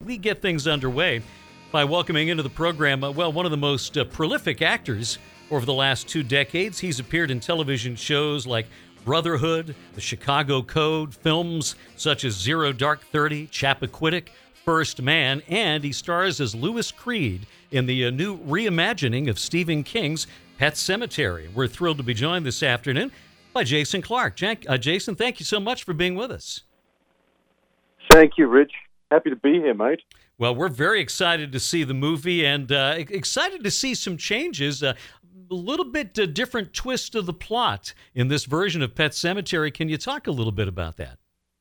we get things underway by welcoming into the program, one of the most prolific actors over the last 2 decades. He's appeared in television shows like Brotherhood, The Chicago Code, films such as Zero Dark 30, Chappaquiddick, First Man, and he stars as Louis Creed in the new reimagining of Stephen King's Pet Sematary. We're thrilled to be joined this afternoon by Jason Clarke. Jason, thank you so much for being with us. Thank you, Rich. Happy to be here, mate. Well, we're very excited to see the movie and excited to see some changes, a little bit different twist of the plot in this version of Pet Sematary. Can you talk a little bit about that?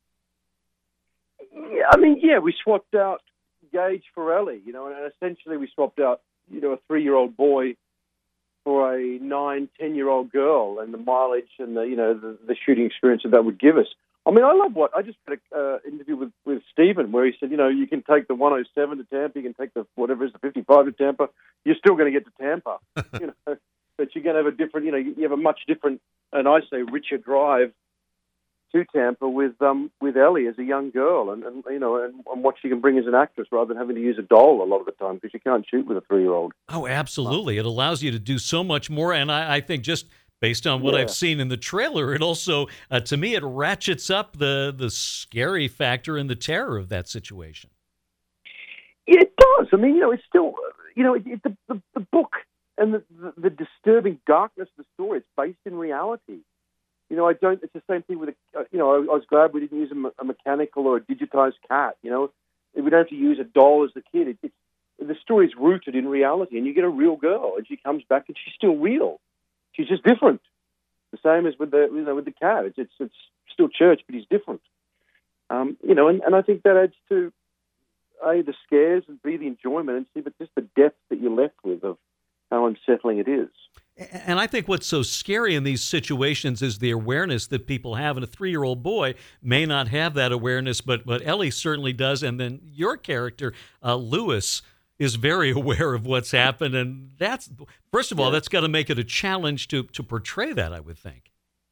Yeah, we swapped out Gage for Ellie, and essentially we swapped out, a 3-year-old boy for a 9, 10-year-old girl, and the mileage and the shooting experience that would give us. I love I just had an interview with Stephen where he said, you can take the 107 to Tampa, you can take the 55 to Tampa, you're still going to get to Tampa, but you're going to have a different, you have a much different, and I say richer drive to Tampa with Ellie as a young girl, and what she can bring as an actress rather than having to use a doll a lot of the time because you can't shoot with a 3-year-old. Oh, absolutely! It allows you to do so much more, and I think just based on what I've seen in the trailer, it also, to me, it ratchets up the scary factor and the terror of that situation. It does. It's still, the book and the disturbing darkness of the story. It's based in reality. It's the same thing with, I was glad we didn't use a mechanical or a digitized cat, We don't have to use a doll as the kid. The story is rooted in reality, and you get a real girl, and she comes back, and she's still real. She's just different. The same as with the cat. It's still Church, but he's different. And I think that adds to, A, the scares, and B, the enjoyment, and C, but just the depth that you're left with of how unsettling it is. And I think what's so scary in these situations is the awareness that people have. And a 3-year-old boy may not have that awareness, but Ellie certainly does. And then your character, Louis, is very aware of what's happened. And that's, first of all, that's got to make it a challenge to portray that, I would think.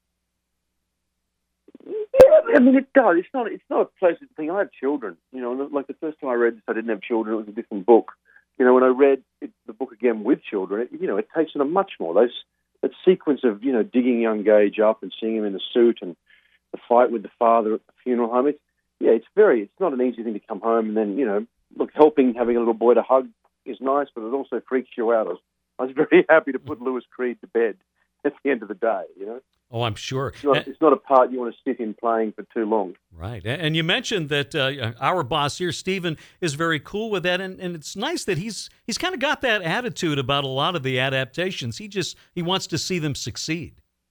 Yeah, it does. It's not a pleasant thing. I have children, like the first time I read this, I didn't have children. It was a different book. When I read the book again with children, it takes on a much more. That sequence of, digging young Gage up and seeing him in the suit and the fight with the father at the funeral home. It's not an easy thing to come home and then, having a little boy to hug is nice, but it also freaks you out. I was very happy to put Louis Creed to bed at the end of the day, Oh, I'm sure. It's not a part you want to sit in playing for too long. Right. And you mentioned that our boss here, Stephen, is very cool with that. And it's nice that he's kind of got that attitude about a lot of the adaptations. He wants to see them succeed.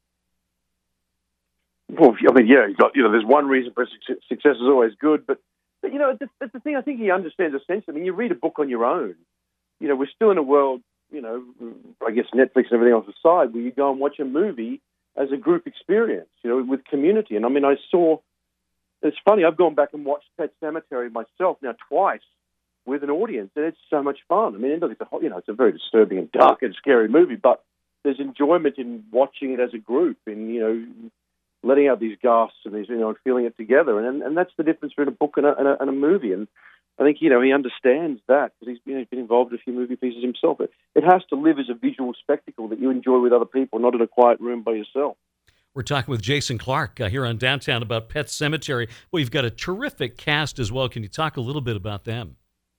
Well, he's got, there's one reason for success is always good. But that's the thing I think he understands essentially. You read a book on your own. We're still in a world, I guess Netflix and everything else aside, where you go and watch a movie as a group experience, with community. And it's funny, I've gone back and watched Pet Sematary myself now twice with an audience, and it's so much fun. It's a very disturbing and dark and scary movie, but there's enjoyment in watching it as a group, in, letting out these gasps and these, feeling it together. And that's the difference between a book and a movie. And I think, he understands that because he's been involved in a few movie pieces himself. It has to live as a visual spectacle that you enjoy with other people, not in a quiet room by yourself. We're talking with Jason Clarke here on Downtown about Pet Sematary. Well, you've got a terrific cast as well. Can you talk a little bit about them?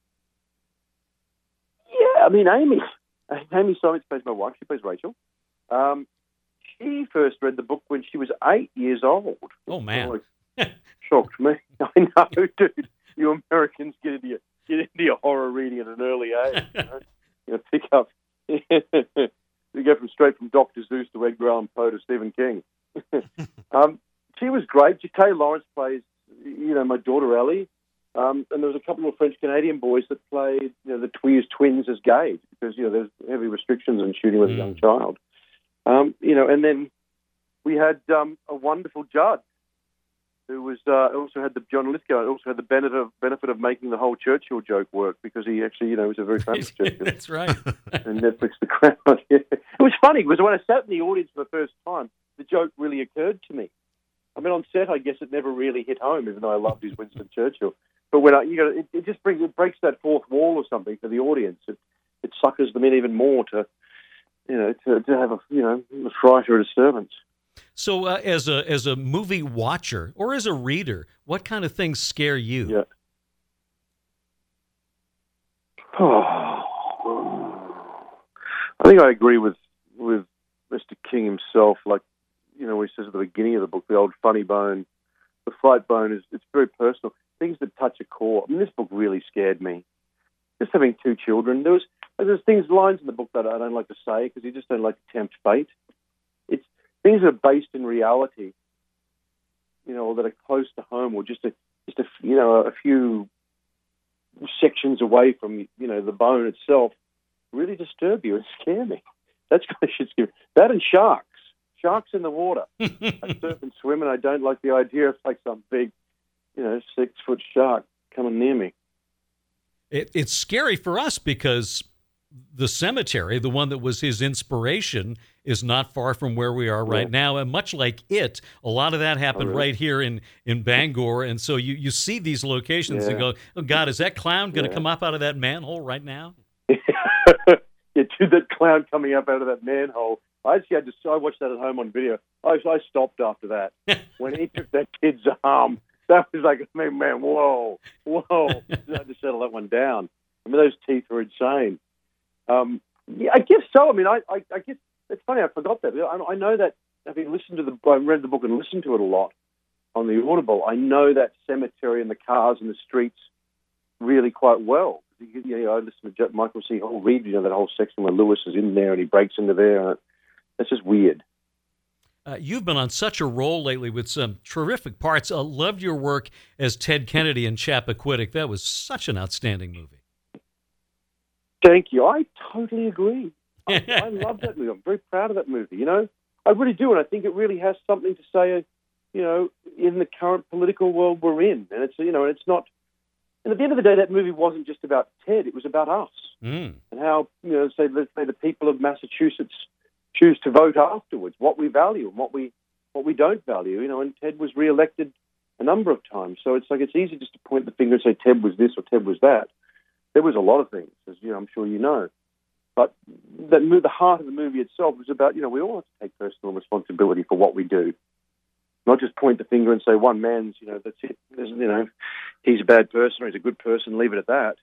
Yeah, Amy Simons plays my wife. She plays Rachel. She first read the book when she was 8 years old. Oh, man. Shocked me. I know, dude. You Americans get into your horror reading at an early age. Pick up. You go straight from Dr. Seuss to Edgar Allan Poe to Stephen King. She was great. J.K. Lawrence plays, my daughter Ellie. And there was a couple of French-Canadian boys that played, the twins as Gage because, there's heavy restrictions on shooting with a young child. And then we had a wonderful judge who was also had John Lithgow also had the benefit of making the whole Churchill joke work because he actually, was a very famous Churchill. That's right. And Netflix The Crown. It was funny because when I sat in the audience for the first time, the joke really occurred to me. On set, I guess it never really hit home, even though I loved his Winston Churchill. But when it just breaks that fourth wall or something for the audience. It suckers them in even more to have a fright or a disturbance. So, as a movie watcher or as a reader, what kind of things scare you? Yeah. Oh, I think I agree with Mr. King himself. Like, he says at the beginning of the book, the old funny bone, the fight bone it's very personal. Things that touch a core. I mean, this book really scared me. Just having two children. There's lines in the book that I don't like to say because you just don't like to tempt fate. It's things that are based in reality, or that are close to home, or just a few sections away from the bone itself, really disturb you and scare me. That's kind of shit scary. That and sharks in the water. I surf and swim, and I don't like the idea of like some big 6-foot shark coming near me. It's scary for us because the cemetery, the one that was his inspiration, is not far from where we are right now. And much like it, a lot of that happened right here in Bangor. And so you see these locations and go, oh, God, is that clown going to come up out of that manhole right now? Dude, that clown coming up out of that manhole. I watched that at home on video. I stopped after that. When he took that kid's arm, that was like, man, whoa. I had to settle that one down. I mean, those teeth were insane. I guess so. I mean, I guess it's funny. I forgot that. I know that having I read the book and listened to it a lot on the Audible. I know that cemetery and the cars and the streets really quite well. I listened to Michael C. Hall read, that whole section where Lewis is in there and he breaks into there. And that's just weird. You've been on such a roll lately with some terrific parts. I loved your work as Ted Kennedy in Chappaquiddick. That was such an outstanding movie. Thank you. I totally agree. I love that movie. I'm very proud of that movie. I really do, and I think it really has something to say, in the current political world we're in. And it's not. And at the end of the day, that movie wasn't just about Ted. It was about us and how let's say the people of Massachusetts choose to vote afterwards, what we value and what we don't value. And Ted was reelected a number of times, so it's easy just to point the finger and say Ted was this or Ted was that. There was a lot of things, as I'm sure you know. But the heart of the movie itself was about, we all have to take personal responsibility for what we do. Not just point the finger and say one man's, that's it. He's a bad person or he's a good person, leave it at that.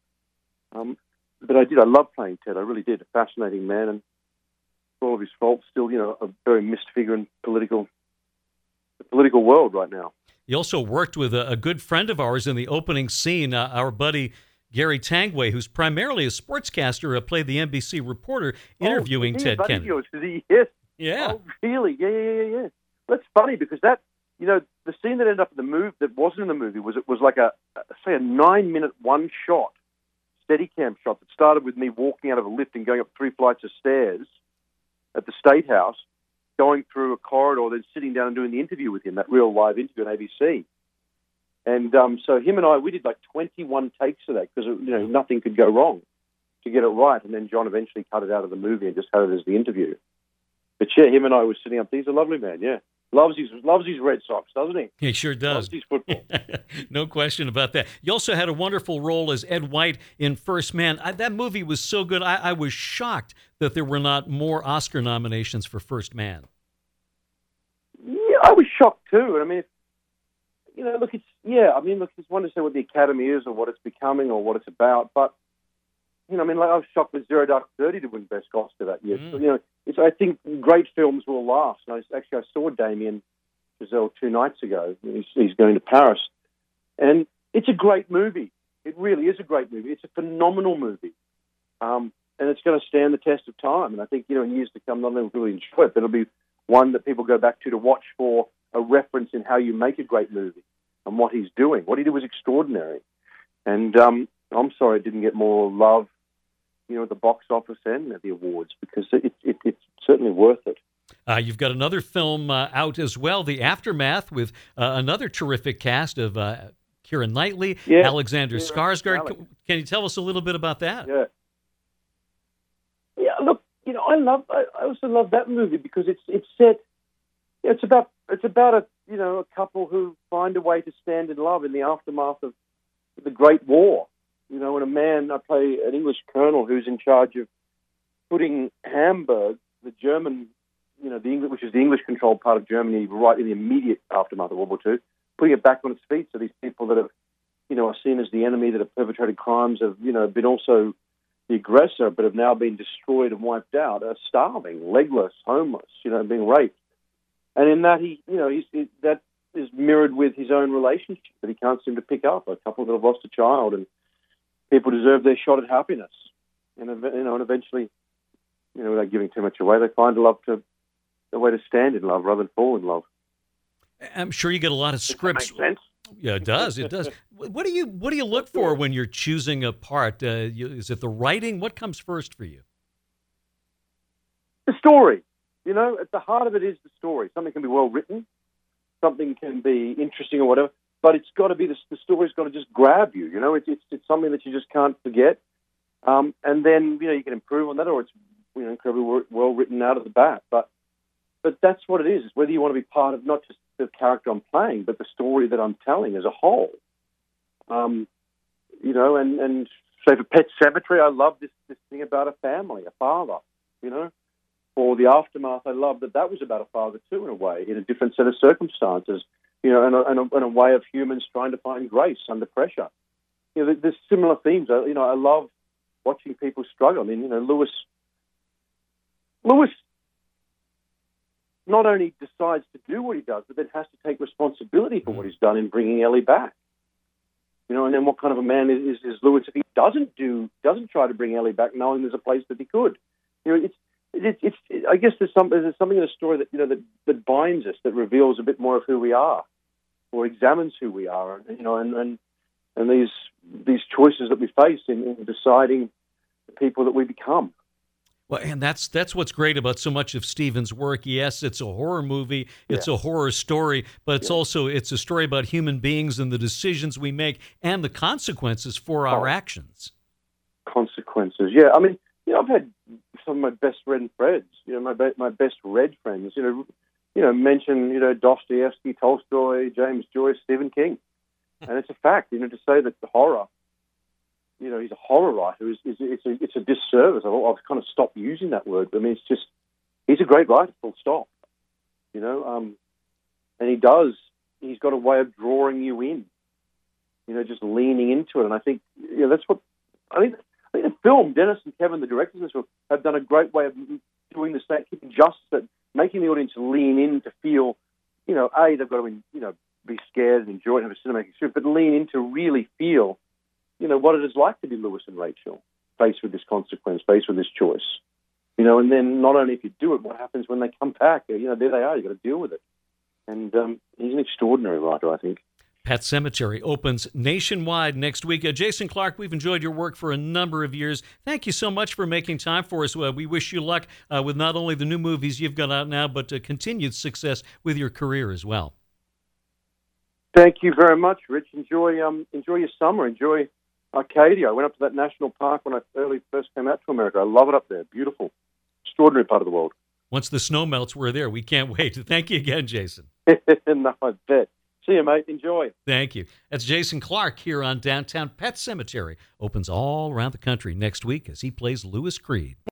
But I love playing Ted. I really did. A fascinating man, and for all of his faults, still, a very missed figure in the political world right now. You also worked with a good friend of ours in the opening scene, our buddy Gary Tangway, who's primarily a sportscaster, played the NBC reporter interviewing Ted Kennedy. Yours, yes. Yeah. Oh, really? Yeah. That's funny because that, the scene that ended up in the movie, that wasn't in the movie, was like a 9-minute one-shot Steadicam shot that started with me walking out of a lift and going up 3 flights of stairs at the State House, going through a corridor, then sitting down and doing the interview with him, that real live interview on ABC. And so him and I, we did like 21 takes of that because, nothing could go wrong to get it right. And then John eventually cut it out of the movie and just had it as the interview. But yeah, him and I were sitting up. He's a lovely man, yeah. Loves his Red Sox, doesn't he? He sure does. Loves his football. No question about that. You also had a wonderful role as Ed White in First Man. That movie was so good. I was shocked that there were not more Oscar nominations for First Man. Yeah, I was shocked too. I mean, it's one to say what the Academy is or what it's becoming or what it's about. But, I was shocked with Zero Dark 30 to win Best Oscar that year. So, I think great films will last. And I saw Damien Chazelle 2 nights ago. He's going to Paris. And it's a great movie. It really is a great movie. It's a phenomenal movie. And it's going to stand the test of time. And I think, in years to come, not only will we enjoy it, but it'll be one that people go back to watch for a reference in how you make a great movie and what he's doing. What he did was extraordinary. And I'm sorry it didn't get more love, at the box office and at the awards, because it's certainly worth it. You've got another film out as well, The Aftermath, with another terrific cast of Keira Knightley, Alexander Skarsgård. Can you tell us a little bit about that? Yeah. Look, I also love that movie because it's set. It's about a couple who find a way to stand in love in the aftermath of the Great War. And I play an English colonel who's in charge of putting Hamburg, the German, which is the English-controlled part of Germany, right in the immediate aftermath of World War II, putting it back on its feet. So these people that have, are seen as the enemy, that have perpetrated crimes, have, been also the aggressor, but have now been destroyed and wiped out, are starving, legless, homeless, being raped. And in that, that is mirrored with his own relationship that he can't seem to pick up. A couple that have lost a child, and people deserve their shot at happiness. And eventually, without giving too much away, they find a way to stand in love rather than fall in love. I'm sure you get a lot of scripts. Does that make sense? Yeah, it does. It does. What do you look for when you're choosing a part? Is it the writing? What comes first for you? The story. At the heart of it is the story. Something can be well written, something can be interesting or whatever, but it's got to be the story's got to just grab you. It's something that you just can't forget. And then you can improve on that, or it's incredibly well written out of the bat. But that's what it is. It's whether you want to be part of not just the character I'm playing, but the story that I'm telling as a whole. And so for Pet Sematary, I love this thing about a family, a father. For The Aftermath, I love that was about a father too, in a way, in a different set of circumstances. And a way of humans trying to find grace under pressure. There's similar themes. I love watching people struggle. I mean, Lewis not only decides to do what he does, but then has to take responsibility for what he's done in bringing Ellie back. And then what kind of a man is Lewis if he doesn't try to bring Ellie back, knowing there's a place that he could? I guess there's something in the story that that binds us, that reveals a bit more of who we are, or examines who we are, and these choices that we face in deciding the people that we become. Well, and that's what's great about so much of Steven's work. Yes, it's a horror movie, it's a horror story, but it's a story about human beings and the decisions we make and the consequences for our actions. Consequences, yeah. I mean, I've had some of my best friends, my best read friends, mention, Dostoevsky, Tolstoy, James Joyce, Stephen King, and it's a fact, to say that the horror, he's a horror writer, it's a disservice. I've kind of stopped using that word. I mean, it's just, he's a great writer, full stop. And he's got a way of drawing you in, just leaning into it. And I think, that's what, I think the film, Dennis and Kevin, the directors of this film, have done a great way of doing the same, keeping justice, at making the audience lean in to feel, they've got to, be scared and enjoy it and have a cinematic experience, but lean in to really feel, what it is like to be Lewis and Rachel, faced with this consequence, faced with this choice. And then not only if you do it, what happens when they come back? There they are, you've got to deal with it. And he's an extraordinary writer, I think. Pet Sematary opens nationwide next week. Jason Clarke, we've enjoyed your work for a number of years. Thank you so much for making time for us. We wish you luck with not only the new movies you've got out now, but continued success with your career as well. Thank you very much, Rich. Enjoy your summer. Enjoy Arcadia. I went up to that national park when I first came out to America. I love it up there. Beautiful. Extraordinary part of the world. Once the snow melts, we're there. We can't wait. Thank you again, Jason. No, I bet. See you, mate. Enjoy. Thank you. That's Jason Clarke here on Downtown. Pet Sematary opens all around the country next week as he plays Louis Creed.